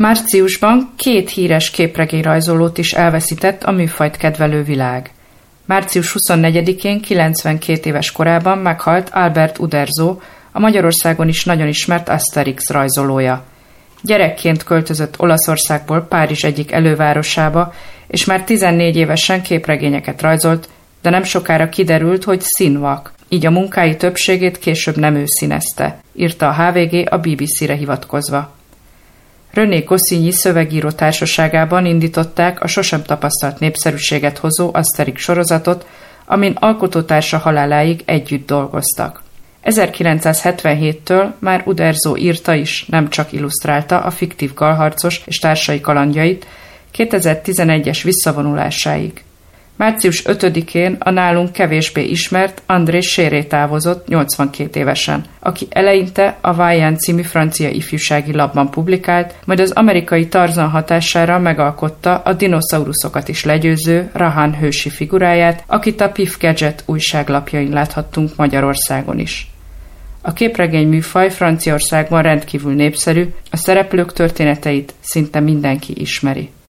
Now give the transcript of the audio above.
Márciusban 2 híres képregényrajzolót is elveszített a műfajt kedvelő világ. Március 24-én 92 éves korában meghalt Albert Uderzo, a Magyarországon is nagyon ismert Asterix rajzolója. Gyerekként költözött Olaszországból Párizs egyik elővárosába, és már 14 évesen képregényeket rajzolt, de nem sokára kiderült, hogy színvak, így a munkái többségét később nem ő színezte, írta a HVG a BBC-re hivatkozva. René Goscinny szövegíró társaságában indították a sosem tapasztalt népszerűséget hozó Asterix sorozatot, amin alkotótársa haláláig együtt dolgoztak. 1977-től már Uderzo írta is, nem csak illusztrálta a fiktív galharcos és társai kalandjait 2011-es visszavonulásáig. Március 5-én a nálunk kevésbé ismert André Chéré távozott 82 évesen, aki eleinte a Vaillant című francia ifjúsági lapban publikált, majd az amerikai Tarzan hatására megalkotta a dinoszauruszokat is legyőző Rahan hősi figuráját, akit a Pif Gadget újságlapjain láthattunk Magyarországon is. A képregény műfaj Franciaországban rendkívül népszerű, a szereplők történeteit szinte mindenki ismeri.